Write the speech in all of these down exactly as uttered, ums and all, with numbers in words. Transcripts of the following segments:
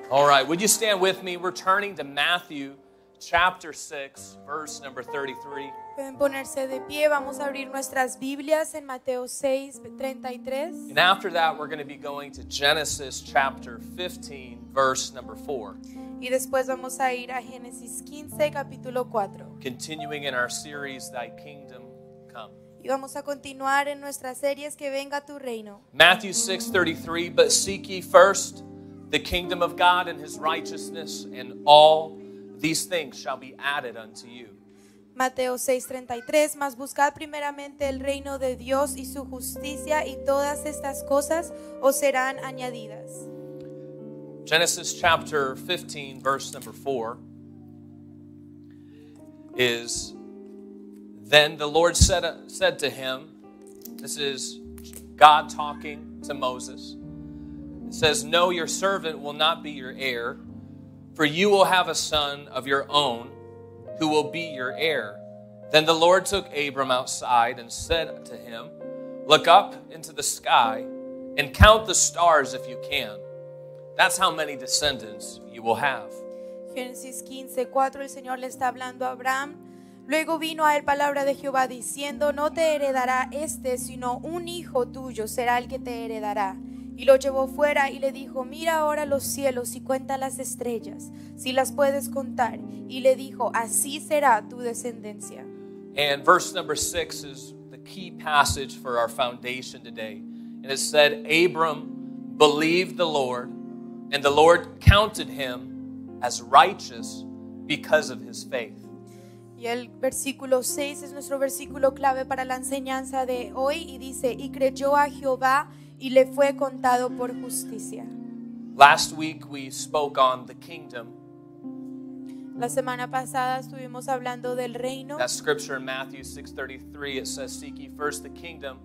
All right, would you stand with me? We're turning to Matthew chapter six, verse number thirty-three. Pueden ponerse de pie, vamos a abrir nuestras Biblias en Mateo seis, treinta y tres. And after that, we're going to be going to Genesis chapter fifteen, verse number four. Y después vamos a ir a Génesis quince, capítulo cuatro. Continuing in our series, Thy Kingdom Come. Y vamos a continuar en nuestras series Que venga tu reino. Matthew six thirty-three, but seek ye first the kingdom of God and his righteousness, and all these things shall be added unto you. Mateo seis, treinta y tres, mas buscad primeramente el reino de Dios y su justicia, y todas estas cosas os serán añadidas. Genesis chapter fifteen, verse number four is, then the Lord said, said to him, this is God talking to Moses. It says, no, your servant will not be your heir, for you will have a son of your own who will be your heir. Then the Lord took Abram outside and said to him, look up into the sky and count the stars if you can. That's how many descendants you will have. Génesis quince, cuatro, el Señor le está hablando a Abraham. Luego vino a él palabra de Jehová diciendo, no te heredará este, sino un hijo tuyo será el que te heredará. Y lo llevó fuera y le dijo, mira ahora los cielos y cuenta las estrellas, si las puedes contar. Y le dijo, así será tu descendencia. And verse number six is the key passage for our foundation today. And it said, Abram believed the Lord, and the Lord counted him as righteous because of his faith. Y el versículo seis es nuestro versículo clave para la enseñanza de hoy y dice, y creyó a Jehová y le fue contado por justicia. Last week we spoke on the kingdom. La semana pasada estuvimos hablando del reino. That scripture in Matthew six thirty-three, it says, seek ye first the kingdom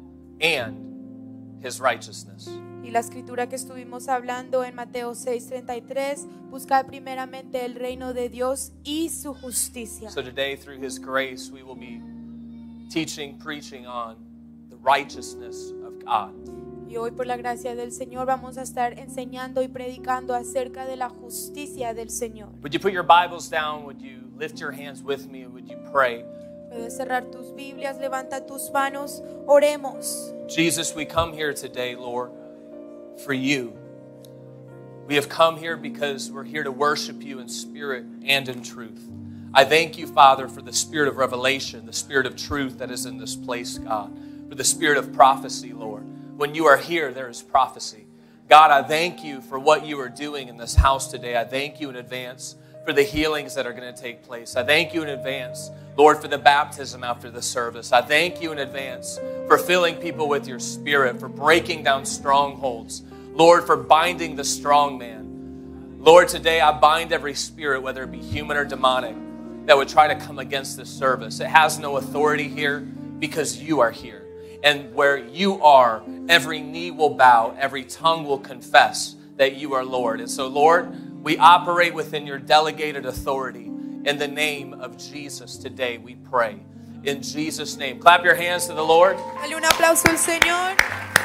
and his righteousness. Y la escritura que estuvimos hablando en Mateo seis, treinta y tres, buscar primeramente el reino de Dios y su justicia. So today, through his grace, we will be teaching, preaching on the righteousness of God. Y hoy por la gracia del Señor vamos a estar enseñando y predicando acerca de la justicia del Señor. Would you put your Bibles down? Would you lift your hands with me? And would you pray? Puedes cerrar tus Biblias, levanta tus manos, oremos. Jesus, we come here today, Lord, for you. We have come here because we're here to worship you in spirit and in truth. I thank you, Father, for the spirit of revelation, the spirit of truth that is in this place, God, for the spirit of prophecy, Lord. When you are here, there is prophecy. God, I thank you for what you are doing in this house today. I thank you in advance for the healings that are going to take place. I thank you in advance, Lord, for the baptism after the service. I thank you in advance for filling people with your spirit, for breaking down strongholds. Lord, for binding the strong man. Lord, today I bind every spirit, whether it be human or demonic, that would try to come against this service. It has no authority here because you are here. And where you are, every knee will bow, every tongue will confess that you are Lord. And so, Lord, we operate within your delegated authority. In the name of Jesus today, we pray. In Jesus' name. Clap your hands to the Lord. Dale un aplauso al Señor.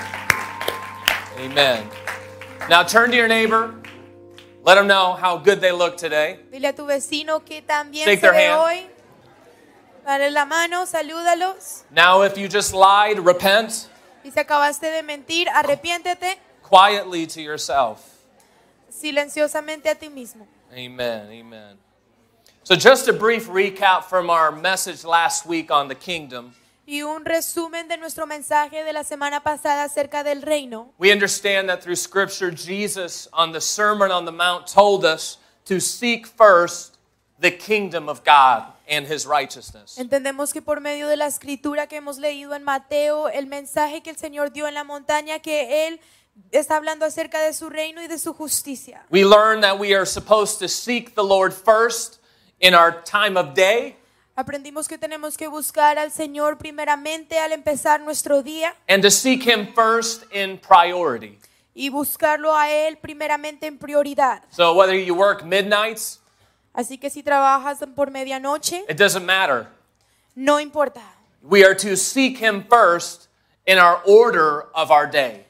Amen. Now turn to your neighbor. Let them know how good they look today. Dile a tu vecino que también Shake se their ve hand. hoy. Dale la mano, salúdalos. Now if you just lied, repent Y si acabaste de mentir, arrepiéntete quietly to yourself. silenciosamente a ti mismo. Amen. Amen. So just a brief recap from our message last week on the kingdom. Y un resumen de nuestro mensaje de la semana pasada acerca del reino. We understand that through Scripture, Jesus on the Sermon on the Mount told us to seek first the kingdom of God and his righteousness. Entendemos que por medio de la escritura que hemos leído en Mateo, el mensaje que el Señor dio en la montaña, que Él está hablando acerca de su reino y de su justicia. We learn that we are supposed to seek the Lord first in our time of day. Aprendimos que tenemos que buscar al Señor primeramente al empezar nuestro día And to seek him first in priority. y buscarlo a Él primeramente en prioridad. So whether you work midnights, Así que si trabajas por medianoche, it doesn't matter. no importa. We are to seek him first in our order of our day.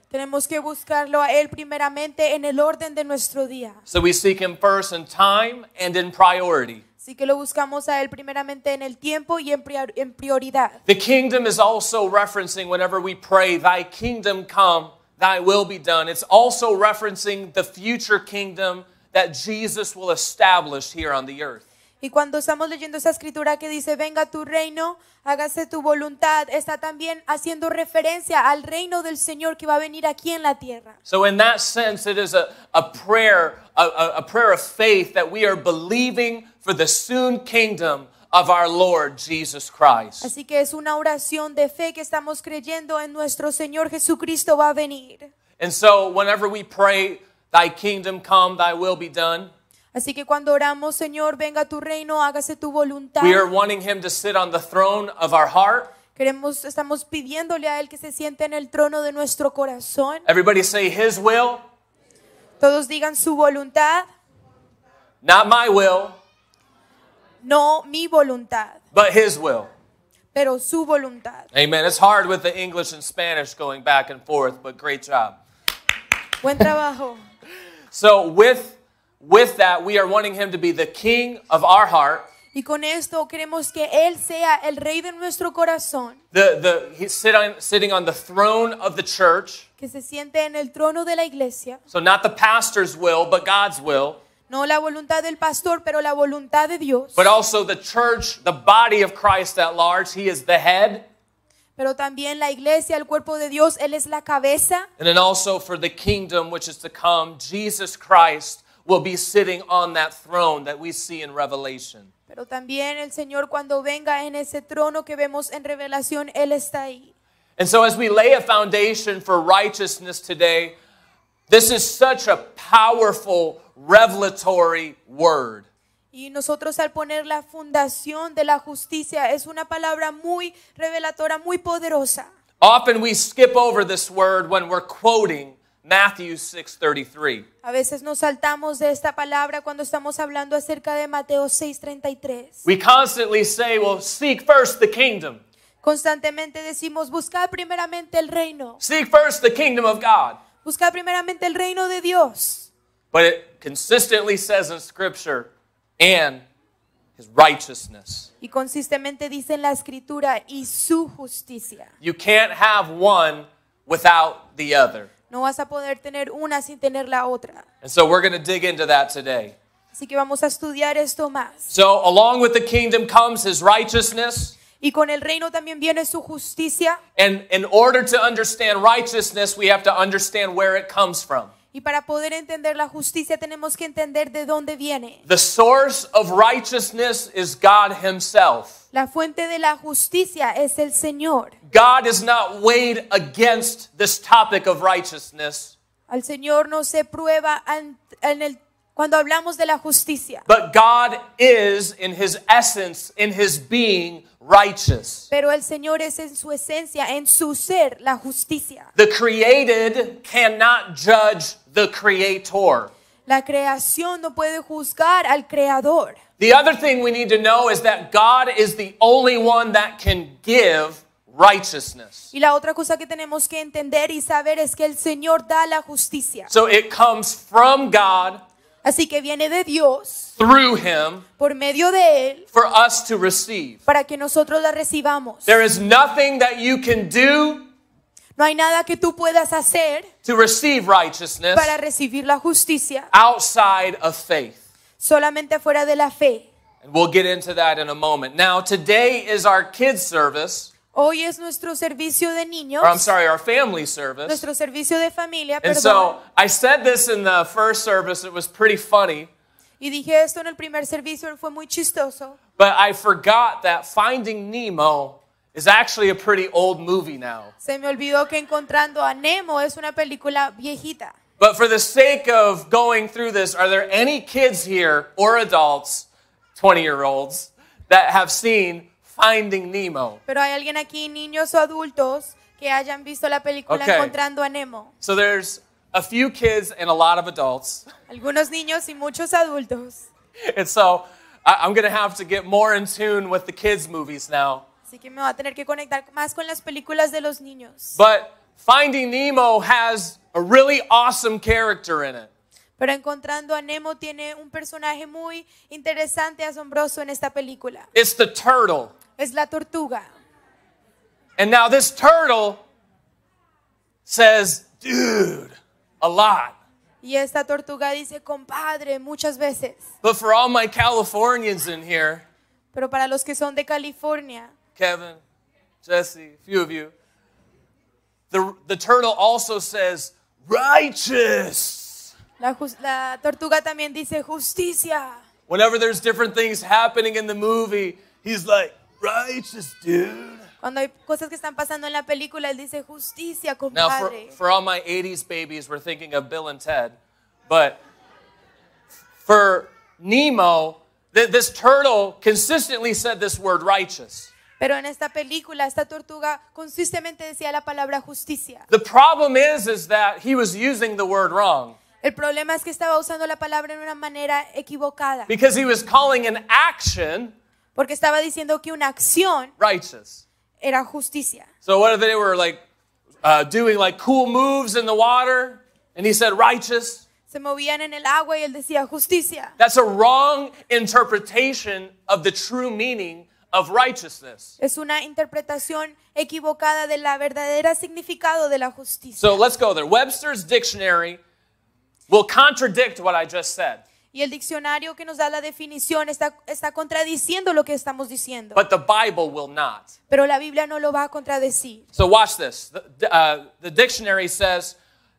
Tenemos que buscarlo a Él primeramente en el orden de nuestro día. So we seek him first in time and in priority. Así que lo buscamos a Él primeramente en el tiempo y en prior- en prioridad. The kingdom is also referencing whenever we pray, thy kingdom come, thy will be done. It's also referencing the future kingdom that Jesus will establish here on the earth. Y cuando estamos leyendo esa escritura que dice, venga tu reino, hágase tu voluntad, está también haciendo referencia al reino del Señor que va a venir aquí en la tierra. So in that sense, it is a, a prayer, a, a, a prayer of faith that we are believing for the soon kingdom of our Lord Jesus Christ. Así que es una oración de fe que estamos creyendo en nuestro Señor Jesucristo va a venir. And so whenever we pray, thy kingdom come, thy will be done, Así que cuando oramos, Señor, venga tu reino, hágase tu voluntad. we are wanting him to sit on the throne of our heart. Queremos, estamos pidiéndole a Él que se siente en el trono de nuestro corazón. Everybody say his will, Todos digan su voluntad, not my will, no mi voluntad, but his will. pero su voluntad. Amen. It's hard with the English and Spanish going back and forth, but great job. Buen trabajo. So with with that, we are wanting him to be the king of our heart. Y con esto queremos que Él sea el rey de nuestro corazón, The the he's sit on, sitting on the throne of the church. que se siente en el trono de la iglesia. So not the pastor's will, but God's will. No la voluntad del pastor, pero la voluntad de Dios. But also the church, the body of Christ at large. He is the head. Pero también la iglesia, el cuerpo de Dios, Él es la cabeza. And then also for the kingdom which is to come, Jesus Christ will be sitting on that throne that we see in Revelation. Pero también el Señor cuando venga en ese trono que vemos en Revelación, Él está ahí. And so as we lay a foundation for righteousness today, this is such a powerful revelatory word. Y nosotros al poner la fundación de la justicia es una palabra muy reveladora, muy poderosa. Often we skip over this word when we're quoting Matthew six thirty-three. A veces nos saltamos de esta palabra cuando estamos hablando acerca de Mateo seis treinta y tres. We constantly say, well, seek first the kingdom. Constantemente decimos, buscad primeramente el reino. Seek first the kingdom of God. Buscad primeramente el reino de Dios. But it consistently says in Scripture, and his righteousness. Y consistentemente dice en la escritura, y su justicia. You can't have one without the other. No vas a poder tener una sin tener la otra. And so we're going to dig into that today. Así que vamos a estudiar esto más. So along with the kingdom comes his righteousness. Y con el reino también viene su justicia. And in order to understand righteousness, we have to understand where it comes from. Y para poder entender la justicia tenemos que entender de dónde viene. The source of righteousness is God himself. La fuente de la justicia es el Señor. God is not weighed against this topic of righteousness, Al Señor no se prueba en en el, cuando hablamos de la justicia. but God is in his essence, in his being, righteous. Pero el Señor es en su esencia, en su ser, la justicia. The created cannot judge the creator. La creación no puede juzgar al creador. The other thing we need to know is that God is the only one that can give righteousness. Y la otra cosa que tenemos que entender y saber es que el Señor da la justicia. So it comes from God, Así que viene de Dios, through him, por medio de Él, for us to receive. para que nosotros la recibamos. There is nothing that you can do No hay nada que tú puedas hacer to receive righteousness para recibir la justicia, outside of faith. solamente fuera de la fe. And we'll get into that in a moment. Now, today is our kids service, Hoy es nuestro servicio de niños, or I'm sorry, our family service. nuestro servicio de familia, And perdón. so I said this in the first service. It was pretty funny, Y dije esto en el primer servicio, fue muy chistoso. but I forgot that Finding Nemo is actually a pretty old movie now. Se me olvidó que Encontrando a Nemo es una película viejita. But for the sake of going through this, are there any kids here or adults, twenty-year-olds, that have seen Finding Nemo? Pero hay alguien aquí, niños o adultos, que hayan visto la película Okay. Encontrando a Nemo. So there's a few kids and a lot of adults. Algunos niños y muchos adultos. And so I- I'm going to have to get more in tune with the kids' movies now. Así que me voy a tener que conectar más con las películas de los niños. But Finding Nemo has a really awesome character in it. Pero Encontrando a Nemo tiene un personaje muy interesante, asombroso en esta película. It's the turtle. Es la tortuga. And now this turtle says, dude, a lot. Y esta tortuga dice, compadre, muchas veces. But for all my Californians in here, Pero para los que son de California, Kevin, Jesse, a few of you, the, the turtle also says, righteous. la, jus- la tortuga también dice justicia. Whenever there's different things happening in the movie, he's like, righteous, dude. Cuando hay cosas que están pasando en la película, él dice justicia, Now, for, compadre. for all my eighties babies, we're thinking of Bill and Ted. But for Nemo, th- this turtle consistently said this word righteous. Pero en esta película, esta tortuga consistentemente decía la palabra justicia. The problem is, is that he was using the word wrong. El problema es que estaba usando la palabra en una manera equivocada. Because he was calling an action Porque estaba diciendo que una acción righteous. era justicia. So what if they were like uh, doing like cool moves in the water, and he said righteous? Se movían en el agua y él decía justicia. That's a wrong interpretation of the true meaning of righteousness. Es una interpretación equivocada de la verdadera significado de la justicia. So let's go there. Webster's dictionary will contradict what I just said. Y el diccionario que nos da la definición está, está contradiciendo lo que estamos diciendo. But the Bible will not. Pero la Biblia no lo va a contradecir. So watch this. The, uh, the dictionary says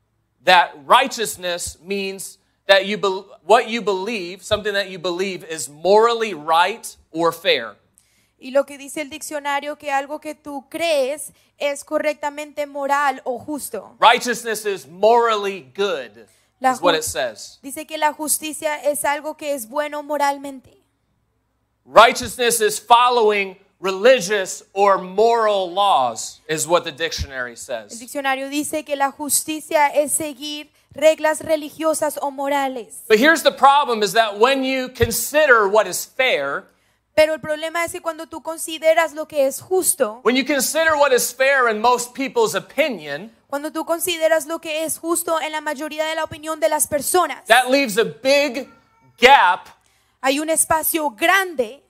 that righteousness means that you be, what you believe, something that you believe is morally right or fair. Y lo que dice el diccionario, que algo que tú crees es correctamente moral o justo. Righteousness is morally good, La is what ju- it says. Dice que la justicia es algo que es bueno moralmente. Righteousness is following religious or moral laws, is what the dictionary El says. diccionario dice que la justicia es seguir reglas religiosas o morales. But here's the problem, is that when you consider what is fair, Pero el problema es que cuando tú consideras lo que es justo, when you consider what is fair in most people's opinion, cuando tú consideras lo que es justo en la mayoría de la opinión de las personas, that leaves a big gap hay un espacio grande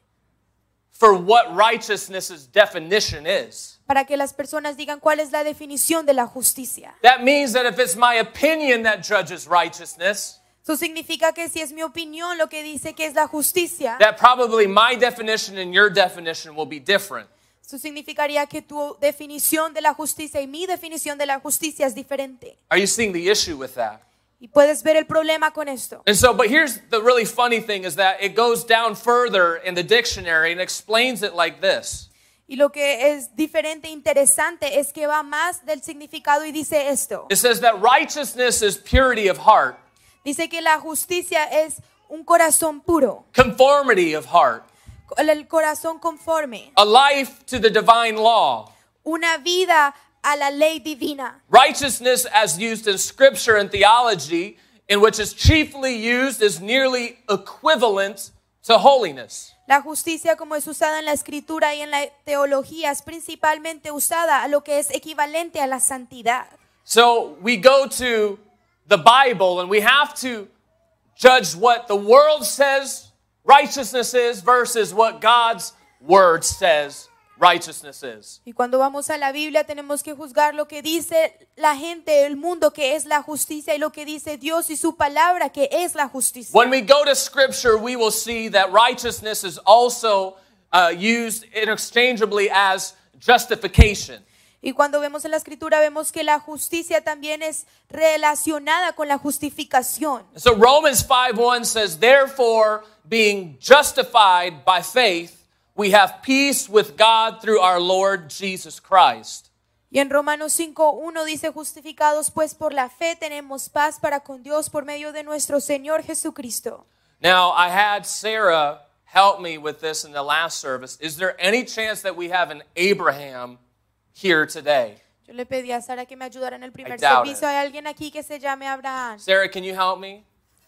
for what righteousness's definition is. para que las personas digan cuál es la definición de la justicia. That means that if it's my opinion that judges righteousness, Eso significa que si es mi opinión lo que dice que es la justicia, that probably my definition and your definition will be different. eso significaría que tu definición de la justicia y mi definición de la justicia es diferente. Are you seeing the issue with that? Y puedes ver el problema con esto. And so, but here's the really funny thing, is that it goes down further in the dictionary and explains it like this. Y lo que es diferente e interesante es que va más del significado y dice esto. It says that righteousness is purity of heart, Dice que la justicia es un corazón puro, conformity of heart, el corazón conforme, a life to the divine law. una vida a la ley divina. Righteousness, as used in scripture and theology, in which is chiefly used, is nearly equivalent to holiness. La justicia, como es usada en la escritura y en la teología, es principalmente usada a lo que es equivalente a la santidad. So we go to the Bible and we have to judge what the world says righteousness is versus what God's word says righteousness is. Y cuando vamos a la Biblia tenemos que juzgar lo que dice la gente, el mundo, que es la justicia, y lo que dice Dios y su palabra, que es la justicia. When we go to scripture, we will see that righteousness is also uh, used interchangeably as justification. Y cuando vemos en la escritura vemos que la justicia también es relacionada con la justificación. So Romans five one says, therefore, being justified by faith, we have peace with God through our Lord Jesus Christ. Y en Romanos cinco uno dice, justificados pues por la fe tenemos paz para con Dios por medio de nuestro Señor Jesucristo. Now, I had Sarah help me with this in the last service. Is there any chance that we have an Abraham here today? Yo le pedí a Sara que me ayudara en el primer I doubt servicio. ¿Hay alguien aquí que se llame Abraham? Sarah, can you help me?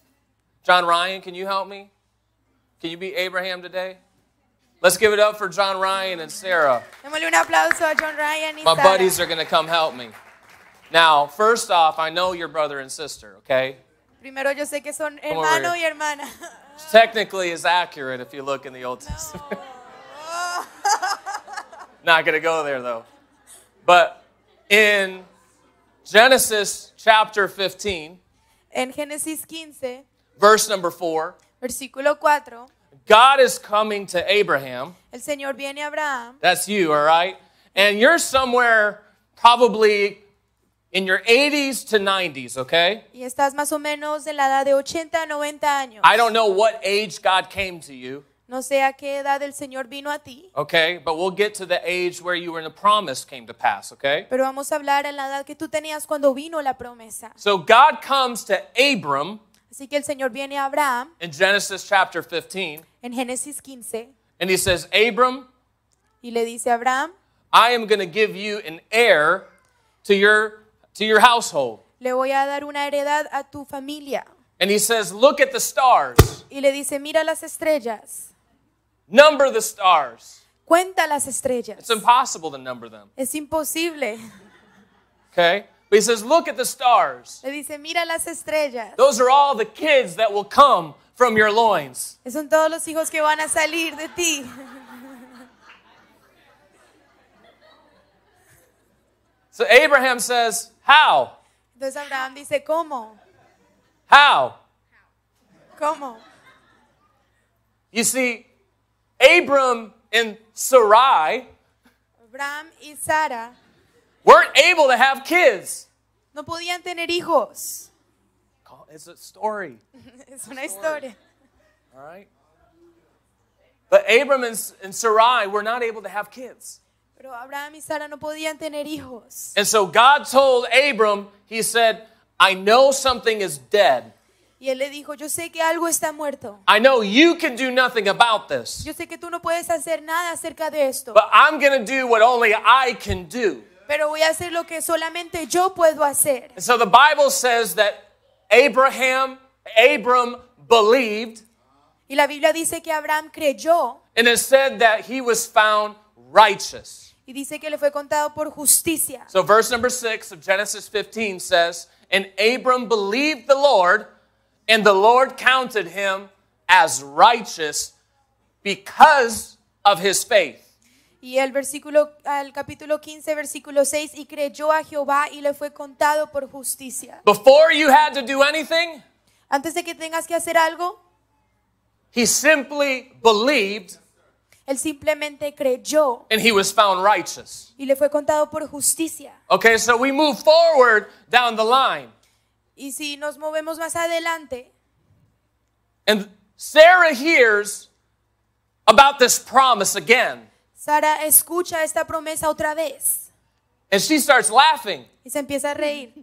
John Ryan, can you help me? Can you be Abraham today? Let's give it up for John Ryan and Sarah. Démosle un aplauso a John Ryan y My Sara. buddies are going to come help me. Now, first off, I know your brother and sister, okay? Primero yo sé que son Come over hermano here. y hermana. Technically is accurate if you look in the Old Testament. Not going to go there, though. But in Genesis chapter fifteen, En Génesis quince, verse number four, versículo cuatro, God is coming to Abraham. el Señor viene a Abraham. That's you, all right? And you're somewhere probably in your eighties to nineties, okay? Y estás más o menos en la edad de ochenta a noventa años. I don't know what age God came to you, No sé a qué edad el Señor vino a ti, okay? But we'll get to the age where you were in the promise came to pass, okay? pero vamos a hablar en la edad que tú tenías cuando vino la promesa. So God comes to Abram Así que el Señor viene a Abraham in Genesis chapter fifteen, en Génesis quince and he says, Abram, y le dice a Abraham, I am going to give you an heir to your to your household. le voy a dar una heredad a tu familia. And he says, look at the stars. Y le dice, mira las estrellas, Number the stars. cuenta las estrellas. It's impossible to number them. Es imposible. Okay? But he says, look at the stars. Le dice, mira las estrellas. Those are all the kids that will come from your loins. Son todos los hijos que van a salir de ti. So Abraham says, how? Entonces Abraham dice, ¿cómo? How? ¿Cómo? You see, Abram and Sarai Abraham y Sara weren't able to have kids. no podían tener hijos. It's a story. Es una historia. All right? But Abram and, and Sarai were not able to have kids. Pero Abraham y Sara no podían tener hijos. And so God told Abram, he said, I know something is dead. Y él le dijo, yo sé que algo está muerto. I know you can do nothing about this. Yo sé que tú no puedes hacer nada acerca de esto. But I'm going to do what only I can do. Pero voy a hacer lo que solamente yo puedo hacer. And so the Bible says that Abraham, Abram believed, Y la Biblia dice que Abraham creyó and it said that he was found righteous. y dice que le fue contado por justicia. So verse number six of Genesis fifteen says, and Abram believed the Lord, and the Lord counted him as righteous because of his faith. Y el versículo, al capítulo quince, versículo seis, y creyó a Jehová y le fue contado por justicia. Before you had to do anything, Antes de que tengas que hacer algo, he simply believed él simplemente creyó and he was found righteous. y le fue contado por justicia. Okay, so we move forward down the line. Y si nos movemos más adelante, And Sarah hears about this promise again. Sara escucha esta promesa otra vez And she starts laughing. y se empieza a reír.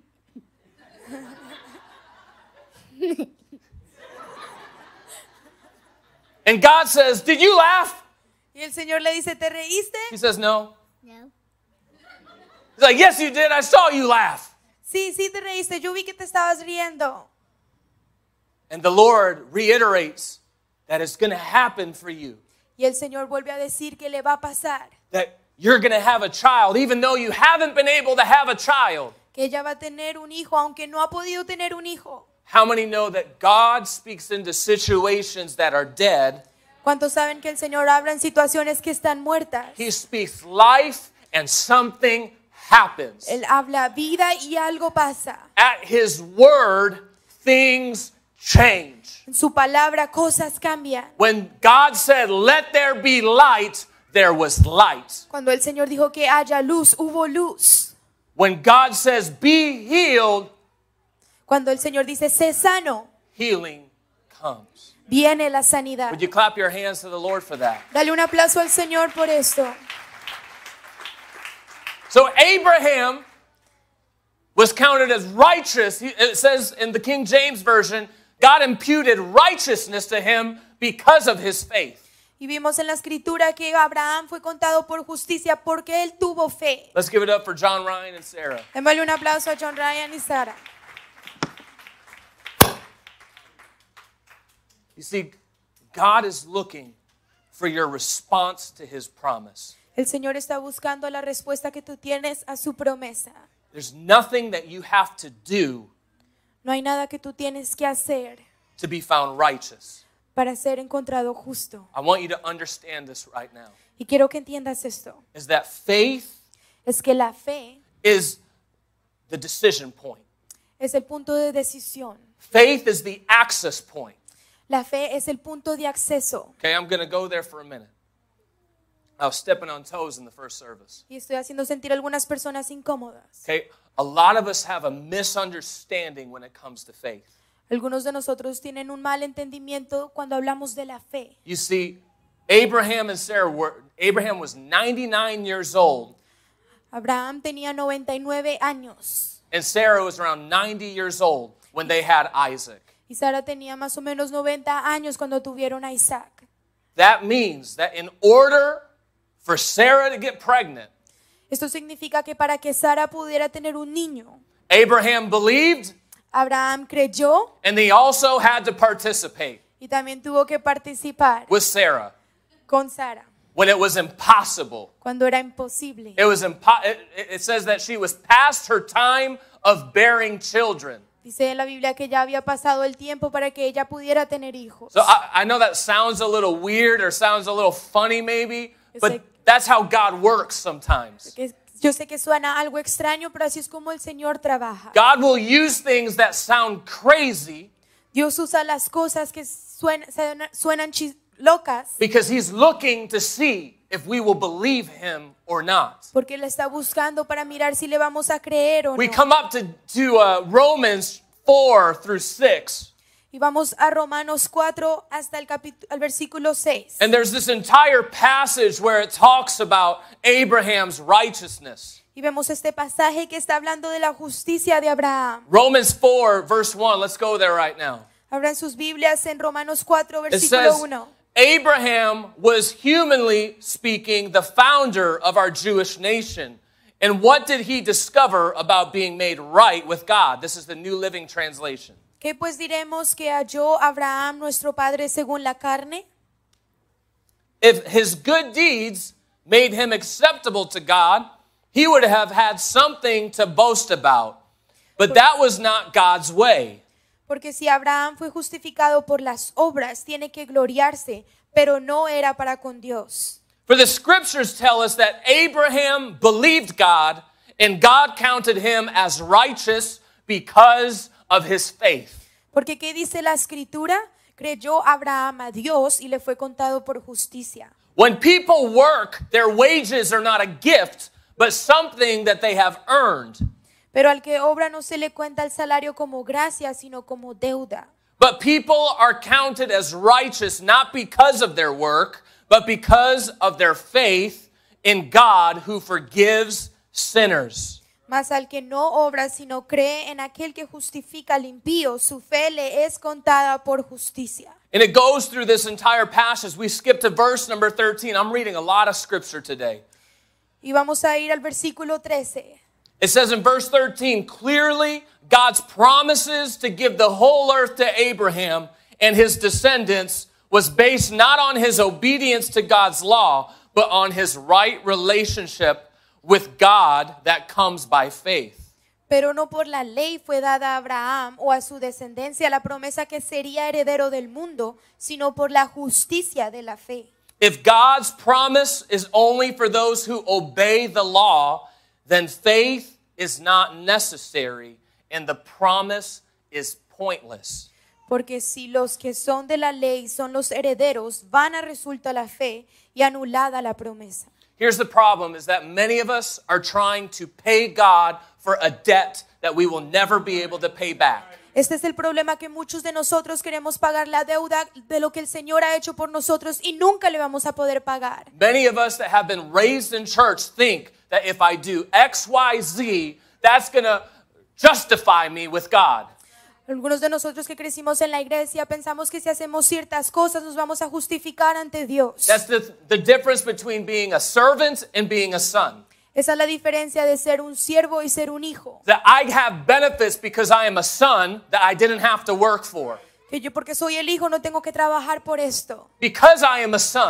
And God says, did you laugh? Y el Señor le dice, ¿te reíste? He says, no. No. He's like, yes, you did. I saw you laugh. Sí, sí te reíste, yo vi que te estabas riendo. And the Lord reiterates that it's going to happen for you. Y el Señor vuelve a decir que le va a pasar, That you're going to have a child, even though you haven't been able to have a child. que ella va a tener un hijo, aunque no ha podido tener un hijo. How many know that God speaks into situations that are dead? ¿Cuántos saben que el Señor habla en situaciones que están muertas? He speaks life and something happens. Él habla vida y algo pasa. At His word, things change. En su palabra cosas cambian. When God said, let there be light, there was light. Cuando el Señor dijo que haya luz, hubo luz. When God says, be healed, Cuando el Señor dice, sé sano, healing comes. viene la sanidad. Would you clap your hands to the Lord for that? Dale un aplauso al Señor por esto. So Abraham was counted as righteous. He- It says in the King James Version, God imputed righteousness to him because of his faith. Y vimos en la escritura que Abraham fue contado por justicia porque él tuvo fe. Let's give it up for John Ryan and Sarah. Démosle un aplauso a John Ryan y Sara. You see, God is looking for your response to his promise. El Señor está buscando la respuesta que tú tienes a su promesa. There's nothing that you have to do No hay nada que tú tienes que hacer to be found righteous. para ser encontrado justo. I want you to understand this right now. Y quiero que entiendas esto. Is that faith Es que la fe is the decision point. es el punto de decisión. Faith is the access point. La fe es el punto de acceso. Okay, I'm going to go there for a minute. I was stepping on toes in the first service. Y estoy haciendo sentir a algunas personas incómodas. Okay, a lot of us have a misunderstanding when it comes to faith. Algunos de nosotros tienen un mal entendimiento cuando hablamos de la fe. You see, Abraham and Sarah were, Abraham was ninety-nine years old, Abraham tenía noventa y nueve años and Sarah was around ninety years old when they had Isaac. y Sara tenía más o menos noventa años cuando tuvieron a Isaac. That means that in order for Sarah to get pregnant, Esto significa que para que Sara pudiera tener un niño, Abraham believed, Abraham creyó and he also had to participate y también tuvo que participar with Sarah con Sara when it was impossible. cuando era imposible. It was impo- it, it says that she was past her time of bearing children. Dice en la Biblia que ya había pasado el tiempo para que ella pudiera tener hijos. So I, I know that sounds a little weird or sounds a little funny maybe, It's but like- that's how God works sometimes. Que- Yo sé que suena algo extraño, pero así es como el Señor trabaja. God will use things that sound crazy Dios usa las cosas que suenan, suenan, suenan chis- locas because he's looking to see if we will believe him or not. porque Él está buscando para mirar si le vamos a creer o We no. come up to, to uh, Romans four through six. Y vamos a Romanos cuatro hasta el, capítulo, el versículo seis. And there's this entire passage where it talks about Abraham's righteousness. Y vemos este pasaje que está hablando de la justicia de Abraham. Romans four, verse one. Let's go there right now. Abran sus Biblias en Romanos cuatro, It versículo says, uno. Abraham was humanly speaking the founder of our Jewish nation. And what did he discover about being made right with God? This is the New Living Translation. ¿Qué pues diremos que halló Abraham nuestro padre según la carne? If his good deeds made him acceptable to God, he would have had something to boast about. But that was not God's way. Porque si Abraham fue justificado por las obras, tiene que gloriarse, pero no era para con Dios. For the scriptures tell us that Abraham believed God, and God counted him as righteous because of his faith. Porque ¿qué dice la Escritura? Creyó Abraham a Dios y le fue contado por justicia. When people work, their wages are not a gift, but something that they have earned. Pero al que obra no se le cuenta el salario como gracia, sino como deuda. But people are counted as righteous not because of their work, but because of their faith in God who forgives sinners. Mas al que no obra, sino cree en aquel que justifica al impío, su fe le es contada por justicia. And it goes through this entire passage. We skip to verse number thirteen. I'm reading a lot of scripture today. Y vamos a ir al versículo trece. It says in verse thirteen, clearly God's promises to give the whole earth to Abraham and his descendants was based not on his obedience to God's law, but on his right relationship with God that comes by faith. Pero no por la ley fue dada a Abraham o a su descendencia la promesa que sería heredero del mundo, sino por la justicia de la fe. If God's promise is only for those who obey the law, then faith is not necessary and the promise is pointless. Porque si los que son de la ley son los herederos, vana resulta la fe y anulada la promesa. Here's the problem, is that many of us are trying to pay God for a debt that we will never be able to pay back. Este es el problema, que muchos de nosotros queremos pagar la deuda de lo que el Señor ha hecho por nosotros y nunca le vamos a poder pagar. Many of us that have been raised in church think that if I do X, Y, Z, that's going to justify me with God. Algunos de nosotros que crecimos en la iglesia pensamos que si hacemos ciertas cosas nos vamos a justificar ante Dios. That's the, the difference between being a servant and being a son. Esa es la diferencia de ser un siervo y ser un hijo. That I have benefits because I am a son that I didn't have to work for. Que yo porque soy el hijo no tengo que trabajar por esto. Because I am a son,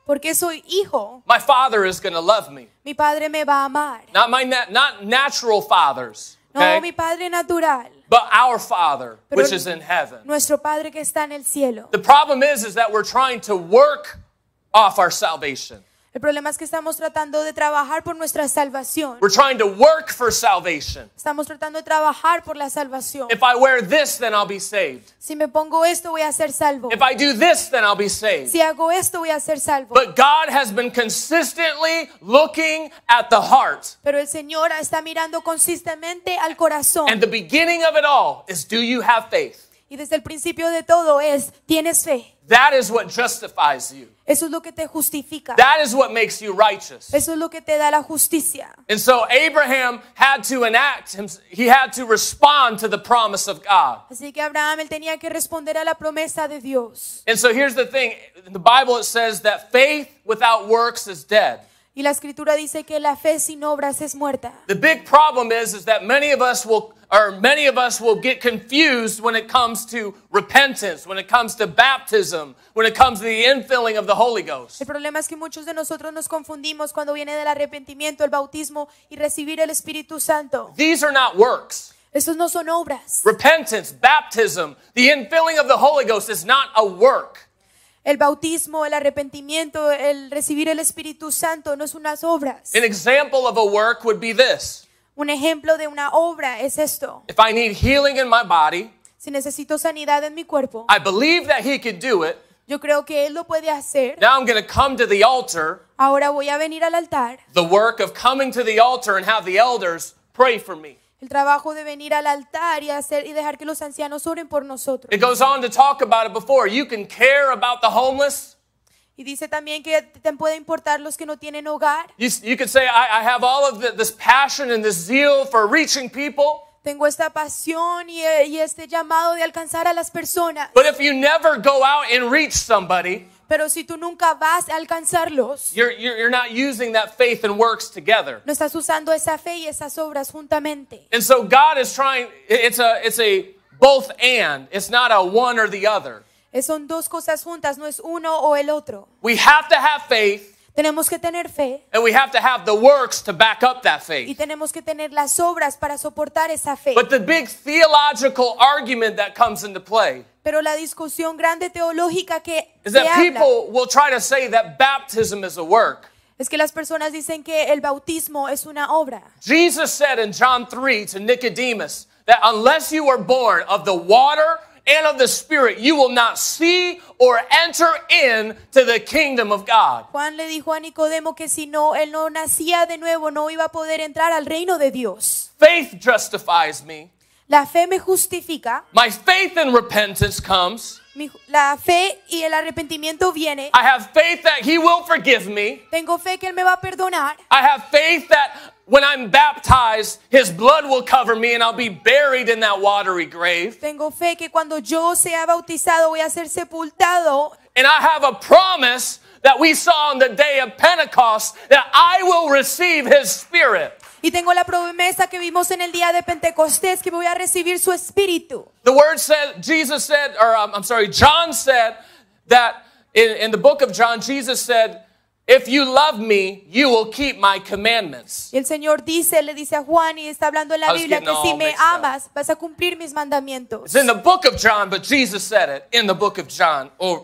Porque soy hijo. My father is going to love me. Mi padre me va a amar. Not my na- not natural fathers, No okay? mi padre natural, But our Father, Pero which is in heaven. nuestro Padre que está en el cielo. The problem is, is that we're trying to work off our salvation. El problema es que estamos tratando de trabajar por nuestra salvación. We're trying to work for salvation. Estamos tratando de trabajar por la salvación. If I wear this, then I'll be saved. Si me pongo esto, voy a ser salvo. If I do this, then I'll be saved. Si hago esto, voy a ser salvo. But God has been consistently looking at the heart. Pero el Señor está mirando consistentemente al corazón. And the beginning of it all is, do you have faith? Y desde el principio de todo es, ¿tienes fe? That is what justifies you. Eso es lo que te justifica. That is what makes you righteous. Eso es lo que te da la justicia. And so Abraham had to enact, him, he had to respond to the promise of God. Así que Abraham, él tenía que responder a la promesa de Dios. And so here's the thing. In the Bible it says that faith without works is dead. Y la escritura dice que la fe sin obras es muerta. The big problem is, is that many of us will, or many of us will get confused when it comes to repentance, when it comes to baptism, when it comes to the infilling of the Holy Ghost. El problema es que muchos de nosotros nos confundimos cuando viene del arrepentimiento, el bautismo y recibir el Espíritu Santo. These are not works. Estos no son obras. Repentance, baptism, the infilling of the Holy Ghost is not a work. El bautismo, el arrepentimiento, el recibir el Espíritu Santo no es unas obras. An example of a work would be this. Un ejemplo de una obra es esto. If I need healing in my body, Si necesito sanidad en mi cuerpo, I believe that He could do it. yo creo que Él lo puede hacer. Now I'm going to come to the altar, Ahora voy a venir al altar. the work of coming to the altar and have the elders pray for me. El trabajo de venir al altar y hacer y dejar que los ancianos oren por nosotros. It goes on to talk about it before. You can care about the homeless. Y dice también que te puede importar los que no tienen hogar. You, you could say, I, I have all of the, this passion and this zeal for reaching people. Tengo esta pasión y, y este llamado de alcanzar a las personas. But if you never go out and reach somebody, Pero si tú nunca vas a alcanzarlos, you're, you're, you're not using that faith and works together. no estás usando esa fe y esas obras juntamente. And so God is trying, it's a, it's a both and. It's not a one or the other. Son dos cosas juntas, no es uno o el otro. We have to have faith, Tenemos que tener fe and we have to have the works to back up that y faith. tenemos que tener las obras para soportar esa fe. But the big theological argument that comes into play Pero la discusión grande teológica que is se that habla people will try to say that baptism is a work. es que las personas dicen que el bautismo es una obra. Jesus said in John three to Nicodemus that unless you are born of the water and of the Spirit, you will not see or enter into the kingdom of God. Juan le dijo a Nicodemo que si no, él no nacía de nuevo, no iba a poder entrar al reino de Dios. Faith justifies me. La fe me justifica, My faith in repentance comes. mi- la fe y el arrepentimiento viene. I have faith that He will forgive me. Tengo fe que Él me va a perdonar. I have faith that when I'm baptized, His blood will cover me and I'll be buried in that watery grave. Tengo fe que cuando yo sea bautizado voy a ser sepultado. And I have a promise that we saw on the day of Pentecost that I will receive His Spirit. Y tengo la promesa que vimos en el día de Pentecostés que voy a recibir su espíritu. The word said, Jesus said, or um, I'm sorry, John said that in, in the book of John, Jesus said, if you love me, you will keep my commandments. Y el Señor dice, le dice a Juan y está hablando en la I was Biblia getting que si all me mixed up. amas vas a cumplir mis mandamientos. It's in the book of John, but Jesus said it in the book of John. Or,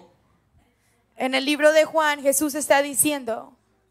En el libro de Juan Jesús está diciendo.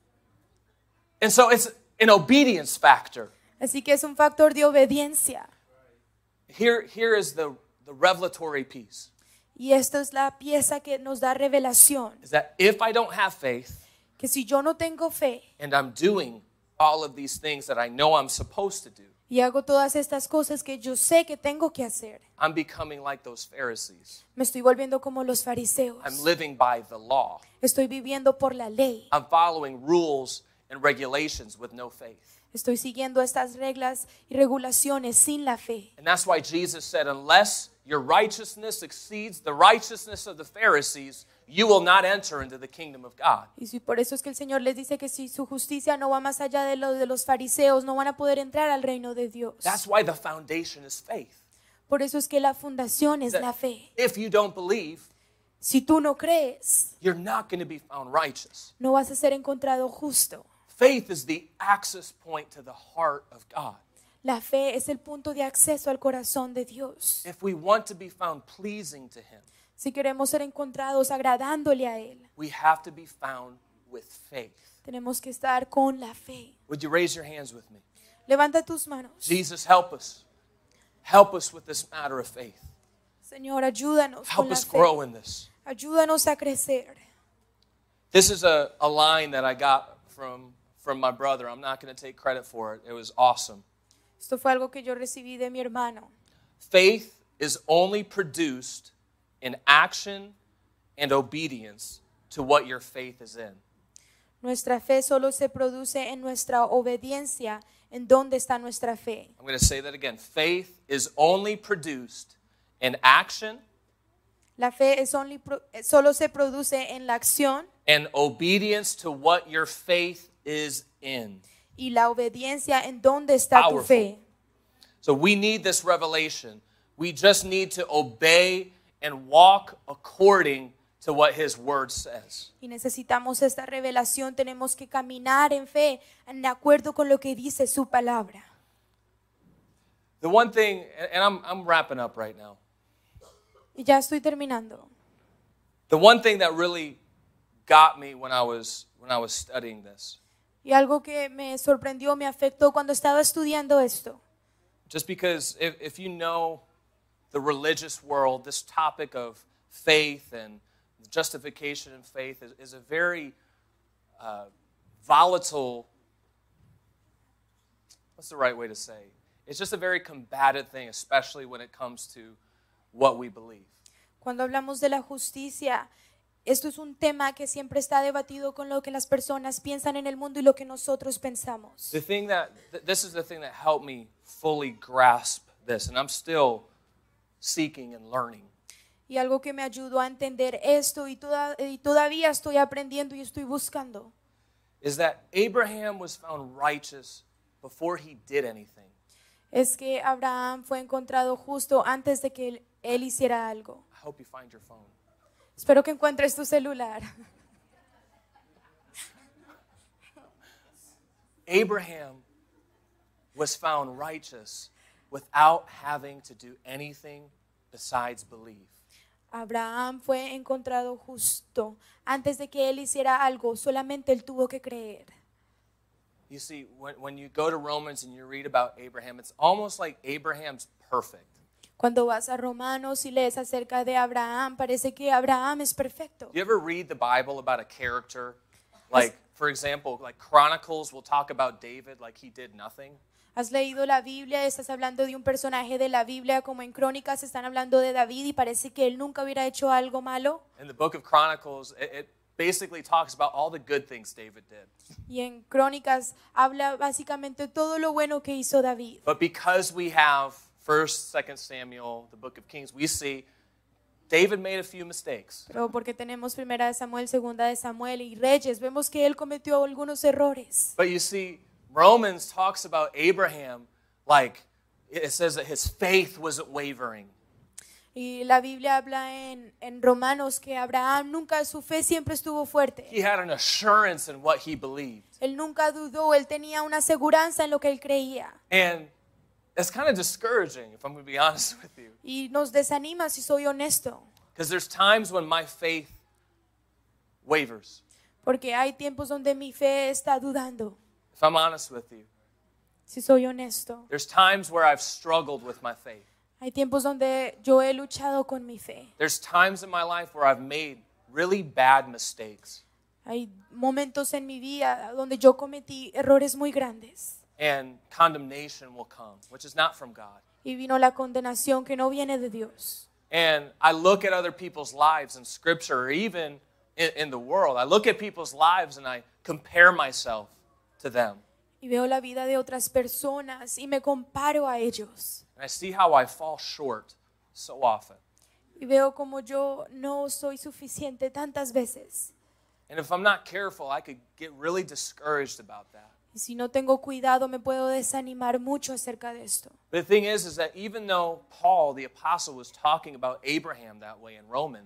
and so it's an obedience factor. Así que es un factor de obediencia. Here, here is the, the revelatory piece. Y esto es la pieza que nos da revelación. Is that if I don't have faith Que si yo no tengo fe and I'm doing all of these things that I know I'm supposed to do, y hago todas estas cosas que yo sé que tengo que hacer, I'm becoming like those Pharisees. me estoy volviendo como los fariseos. I'm living by the law. Estoy viviendo por la ley. I'm following rules and regulations with no faith. Estoy siguiendo estas reglas y regulaciones sin la fe. And that's why Jesus said, unless your righteousness exceeds the righteousness of the Pharisees, you will not enter into the kingdom of God. Y si por eso es que el Señor les dice que si su justicia no va más allá de lo de los fariseos, no van a poder entrar al reino de Dios. That's why the foundation is faith. Por eso es que la fundación es la fe. If you don't believe, Si tú no crees, you're not going to be found righteous. no vas a ser encontrado justo. Faith is the access point to the heart of God. La fe es el punto de acceso al corazón de Dios. If we want to be found pleasing to Him, Si queremos ser encontrados agradándole a Él, we have to be found with faith. tenemos que estar con la fe. Would you raise your hands with me? Levanta tus manos. Jesus, help us. Help us with this matter of faith. Señor, ayúdanos con Help la us fe. grow in this. Ayúdanos a crecer. This is a, a line that I got from, from my brother. I'm not going to take credit for it. It was awesome. Esto fue algo que yo recibí de mi hermano. Faith is only produced in action and obedience to what your faith is in. Nuestra fe solo se produce en nuestra obediencia. ¿En dónde está nuestra fe? I'm going to say that again. Faith is only produced in action La fe es only pro- solo se produce en la acción and obedience to what your faith is in. y la obediencia en dónde está tu Powerful. fe. So we need this revelation. We just need to obey and walk according to what His Word says. Y necesitamos esta revelación, tenemos que caminar en fe, en acuerdo con lo que dice su palabra. The one thing, and I'm, I'm wrapping up right now. Y ya estoy terminando. The one thing that really got me when I was when I was studying this, Y algo que me sorprendió, me afectó cuando estaba estudiando esto. just because if, if you know the religious world, this topic of faith and justification in faith is, is a very uh, volatile, what's the right way to say? It's just a very combative thing, especially when it comes to what we believe. Cuando hablamos de la justicia, esto es un tema que siempre está debatido con lo que las personas piensan en el mundo y lo que nosotros pensamos. The thing that, th- this is the thing that helped me fully grasp this, and I'm still seeking and learning, Y algo que me ayudó a entender esto y, toda- y todavía estoy aprendiendo y estoy buscando, is that Abraham was found righteous before he did anything. es que Abraham fue encontrado justo antes de que él, él hiciera algo. I hope you find your phone. Espero que encuentres tu celular. Abraham was found righteous without having to do anything besides believe. Abraham fue encontrado justo antes de que él hiciera algo, solamente él tuvo que creer. You see, when, when you go to Romans and you read about Abraham, it's almost like Abraham's perfect. Cuando vas a Romanos y lees acerca de Abraham, parece que Abraham es perfecto. Do you ever read the Bible about a character? Like, for example, like Chronicles will talk about David like he did nothing. ¿Has leído la Biblia? Estás hablando de un personaje de la Biblia, como en Crónicas están hablando de David y parece que él nunca hubiera hecho algo malo. In the book of Chronicles, it, it basically talks about all the good things David did. Y en Crónicas habla básicamente todo lo bueno que hizo David. But because we have First, Second Samuel, the book of Kings, we see David made a few mistakes. Pero porque tenemos primera de Samuel, segunda de Samuel y Reyes, vemos que él cometió algunos errores. But you see, Romans talks about Abraham like it says that his faith wasn't wavering. Y la Biblia habla en, en Romanos que Abraham nunca, su fe siempre estuvo fuerte. He had an assurance in what he believed. Él nunca dudó, él tenía una seguridad en lo que él creía. And it's kind of discouraging, if I'm going to be honest with you. Y nos desanima, si soy honesto, Because there's times when my faith wavers, porque hay tiempos donde mi fe está dudando, if I'm honest with you. si soy honesto. There's times where I've struggled with my faith. Hay tiempos donde yo he luchado con mi fe. There's times in my life where I've made really bad mistakes. Hay momentos en mi vida donde yo cometí errores muy grandes. And condemnation will come, which is not from God. Y vino la condenación que no viene de Dios. And I look at other people's lives in Scripture, or even in, in the world. I look at people's lives and I compare myself to them. Y veo la vida de otras personas y me comparo a ellos. And I see how I fall short so often. Y veo como yo no soy suficiente tantas veces. And if I'm not careful, I could get really discouraged about that. Y si no tengo cuidado, me puedo desanimar mucho acerca de esto. But the thing is, is that even though Paul, the apostle, was talking about Abraham that way in Romans,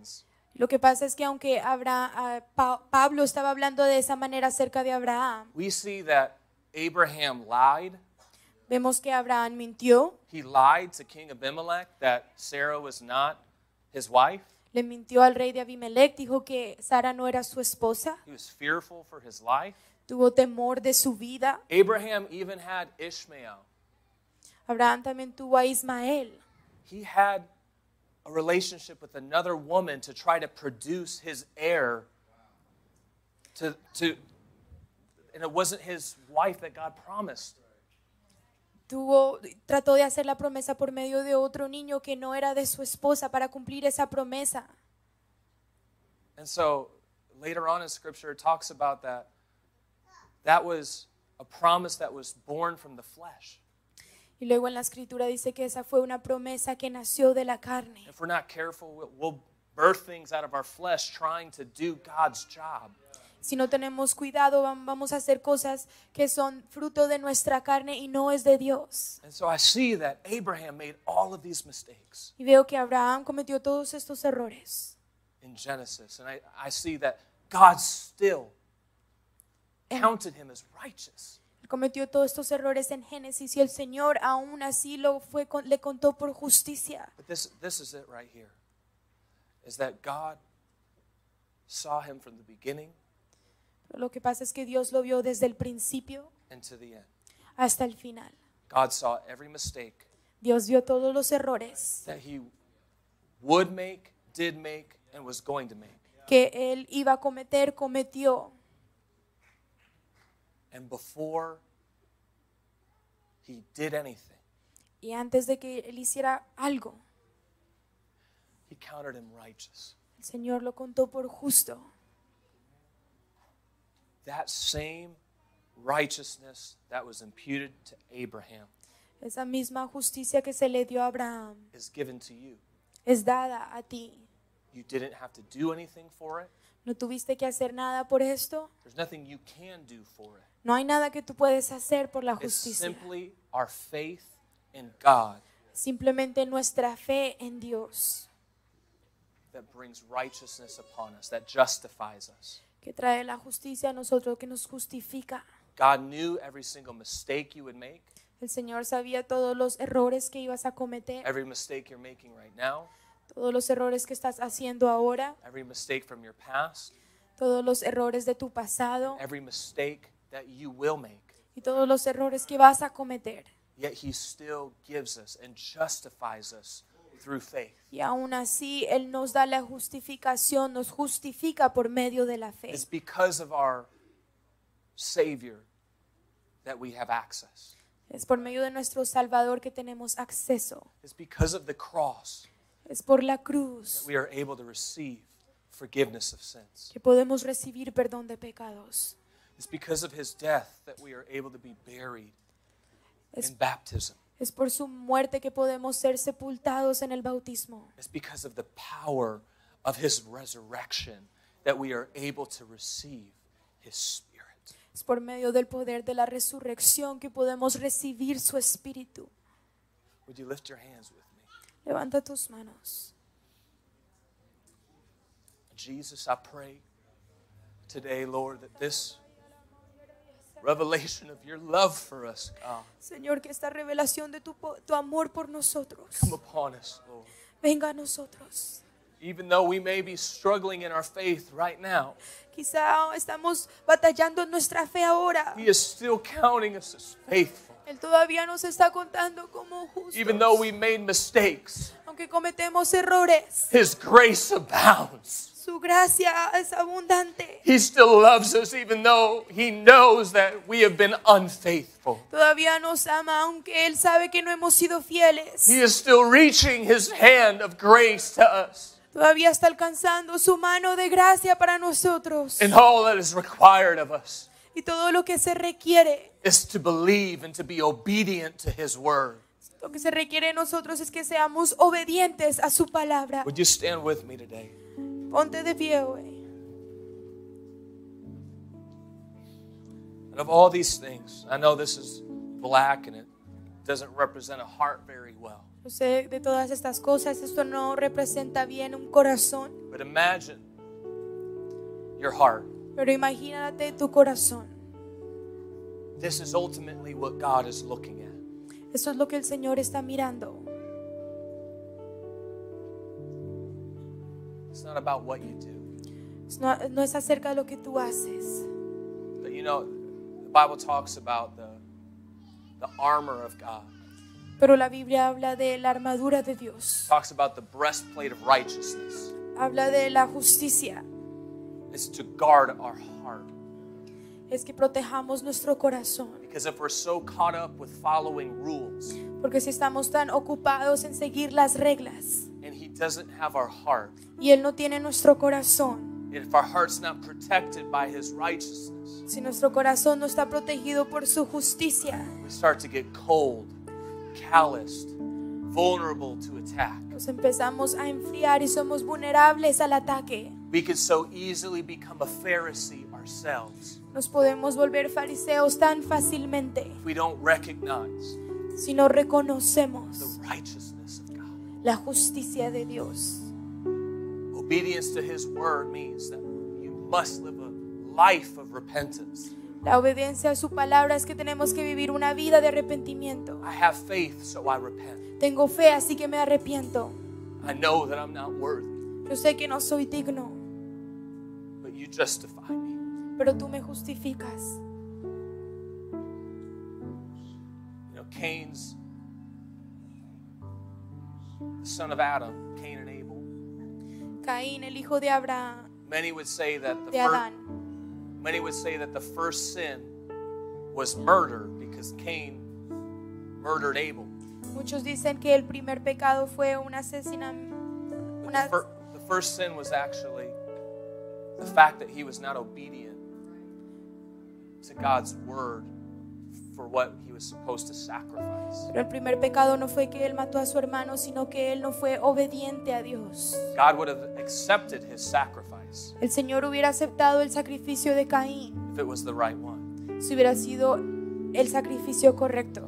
Lo que pasa es que aunque Abra- ah, Pa- Pablo estaba hablando de esa manera acerca de Abraham, we see that Abraham lied. vemos que Abraham mintió, He lied to King Abimelech that Sarah was not his wife. le mintió al rey de Abimelech, dijo que Sara no era su esposa, He was fearful for his life. tuvo temor de su vida. Abraham even had Ishmael. Abraham también tuvo a Ismael. He had a relationship with another woman to try to produce his heir. To, to, and it wasn't his wife that God promised. Tuvo, trató de hacer la promesa por medio de otro niño que no era de su esposa para cumplir esa promesa. And so later on in Scripture, it talks about that. That was a promise that was born from the flesh. Y luego en la escritura dice que esa fue una promesa que nació de la carne. If we're not careful, we'll, we'll birth things out of our flesh trying to do God's job. Si no tenemos cuidado, vam- vamos a hacer cosas que son fruto de nuestra carne y no es de Dios. And so I see that Abraham made all of these mistakes Y veo que Abraham cometió todos estos errores. in Genesis. And I, I see that God still counted him as righteous. Él cometió todos estos errores en Génesis y el Señor aún así lo fue, con- le contó por justicia. But this, this is it right here, is that God saw him from the beginning Pero lo que pasa es que Dios lo vio desde el principio and to the end. hasta el final. God saw every mistake Dios vio todos los errores that he would make, did make, and was going to make. que él iba a cometer, cometió. And before he did anything, Y antes de que él hiciera algo, he counted him righteous. el Señor lo contó por justo. That same righteousness that was imputed to Abraham Esa misma justicia que se le dio a Abraham is given to you. es dada a ti. You didn't have to do anything for it. No tuviste que hacer nada por esto. There's nothing you can do for it. No hay nada que tú puedes hacer por la It's justicia. simply our faith in God Simplemente nuestra fe en Dios that brings righteousness upon us, that justifies us. que trae la justicia a nosotros, que nos justifica. God knew every single mistake you would make, El Señor sabía todos los errores que ibas a cometer, every mistake you're making right now, todos los errores que estás haciendo ahora, every mistake from your past, todos los errores de tu pasado every mistake that you will make. y todos los errores que vas a cometer. Yet he still gives us and justifies us through faith. Y aún así Él nos da la justificación, nos justifica por medio de la fe. It's because of our Savior that we have access. Es por medio de nuestro Salvador que tenemos acceso. It's because of the cross Es por la cruz that we are able to receive forgiveness of sins. que podemos recibir perdón de pecados. It's because of his death that we are able to be buried Es, in baptism. es por su muerte que podemos ser sepultados en el bautismo. It's because of the power of his resurrection that we are able to receive his Spirit. Es por medio del poder de la resurrección que podemos recibir su espíritu. Would you lift your hands with me? Levanta tus manos. Jesus, I pray today, Lord, that this revelation of your love for us, God, Señor, que esta revelación de tu, po- tu amor por nosotros come upon us, Lord. venga a nosotros. Even though we may be struggling in our faith right now, Quizá estamos batallando en nuestra fe ahora. he is still counting us as faithful. Él todavía nos está contando como justos. Even though we made mistakes, Aunque cometemos errores, his grace abounds. su gracia es abundante. He still loves us even though he knows that we have been unfaithful. Todavía nos ama, aunque Él sabe que no hemos sido fieles. He is still reaching his hand of grace to us. Todavía está alcanzando su mano de gracia para nosotros. And all that is required of us Y todo lo que se requiere, is to believe and to be obedient to his word. lo que se requiere de nosotros es que seamos obedientes a su palabra. Would you stand with me today? Ponte de pie hoy. And of all these things, I know this is black and it doesn't represent a heart very well. Yo sé de todas estas cosas, esto no representa bien un corazón, But imagine your heart. pero imagínate tu corazón. This is ultimately what God is looking at. Esto es lo que el Señor está mirando. It's not about what you do. No, no es acerca de lo que tú haces. But you know, the Bible talks about the, the armor of God. Pero la Biblia habla de la armadura de Dios. It talks about the breastplate of righteousness. Habla de la justicia. It's to guard our heart. Es que protejamos nuestro corazón. Because if we're so caught up with following rules Porque si estamos tan ocupados en seguir las reglas and He doesn't have our heart, y Él no tiene nuestro corazón, if our heart's not protected by His righteousness, si nuestro corazón no está protegido por su justicia, we start to get cold, calloused, vulnerable to attack. nos empezamos a enfriar y somos vulnerables al ataque. We could so easily become a Pharisee ourselves Nos podemos volver fariseos tan fácilmente if we don't recognize si no reconocemos the righteousness of God. la justicia de Dios. Obedience to His word means that you must live a life of repentance. La obediencia a su palabra es que tenemos que vivir una vida de arrepentimiento. I have faith, so I repent. Tengo fe, así que me arrepiento. I know that I'm not worthy, Yo sé que no soy digno, but you justify me. pero tú me justificas. You know, Cain's the son of Adam, Cain and Abel. Caín, el hijo de Abraham, Many would say that the de first, Adán. many would say that the first sin was murder because Cain murdered Abel. Muchos dicen que el primer pecado fue un asesinato. But Una, the, fir- the first sin was actually the fact that he was not obedient to God's word for what he was supposed to sacrifice. pero el primer pecado no fue que él mató a su hermano, sino que él no fue obediente a Dios. God would have accepted his sacrifice El Señor hubiera aceptado el sacrificio de Caín if it was the right one. si hubiera sido el sacrificio correcto.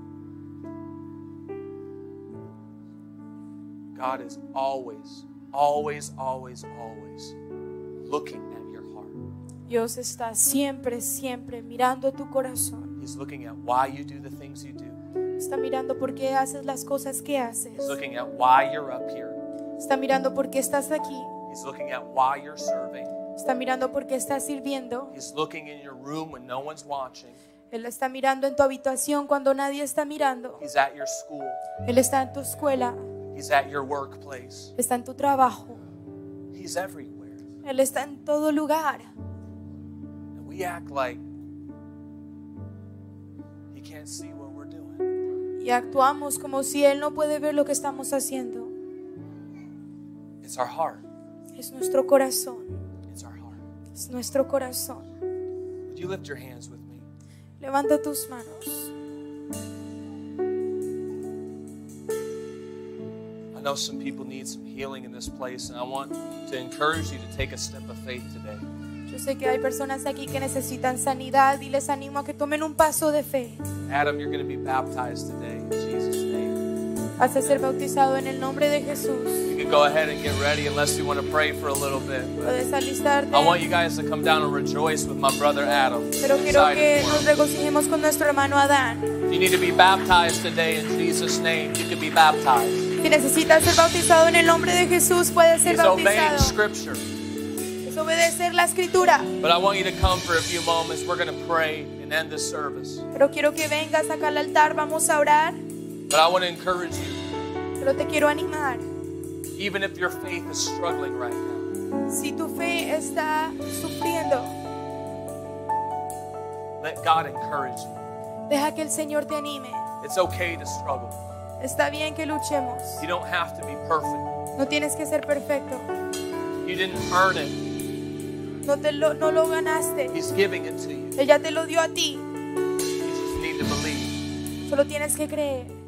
God is always, always, always, always looking at your heart. Dios está siempre, siempre mirando tu corazón. He's looking at why you do the things you do. Está mirando por qué haces las cosas que haces. He's looking at why you're up here. Está mirando por qué estás aquí. He's looking at why you're serving. Está mirando por qué estás sirviendo. He's looking in your room when no one's watching. Él está mirando en tu habitación cuando nadie está mirando. He's at your school. Él está en tu escuela. He's at your workplace. Está en tu trabajo. He's everywhere. Él está en todo lugar. And we act like he can't see what we're doing. Y actuamos como si Él no puede ver lo que estamos haciendo. It's our heart. Es nuestro corazón. It's our heart. Es nuestro corazón. Would you lift your hands with me? Levanta tus manos. I know some people need some healing in this place, and I want to encourage you to take a step of faith today. Yo sé que hay personas aquí que necesitan sanidad y les animo a que tomen un paso de fe. Adam, you're going to be baptized today in Jesus' name. Vas a ser bautizado en el nombre de Jesús. You can go ahead and get ready unless you want to pray for a little bit. But Puedes alistarte. I want you guys to come down and rejoice with my brother Adam. Pero quiero Excited que for nos him. regocijemos con nuestro hermano Adán. If you need to be baptized today in Jesus' name, you can be baptized. Si necesitas ser bautizado en el nombre de Jesús, puedes ser He's obeying bautizado. Scripture. Es obedecer la escritura. But I want you to come for a few moments. We're going to pray and end this service. Pero quiero que vengas acá al altar, vamos a orar. But I want to encourage you, Pero te quiero animar. even if your faith is struggling right now, Si tu fe está sufriendo, let God encourage you. deja que el Señor te anime. It's okay to struggle. Está bien que luchemos. You don't have to be perfect. No tienes que ser perfecto. You didn't earn it. No, te lo, no lo ganaste. He's giving it to you. Él ya te lo dio a ti. You just need to believe. Solo tienes que creer.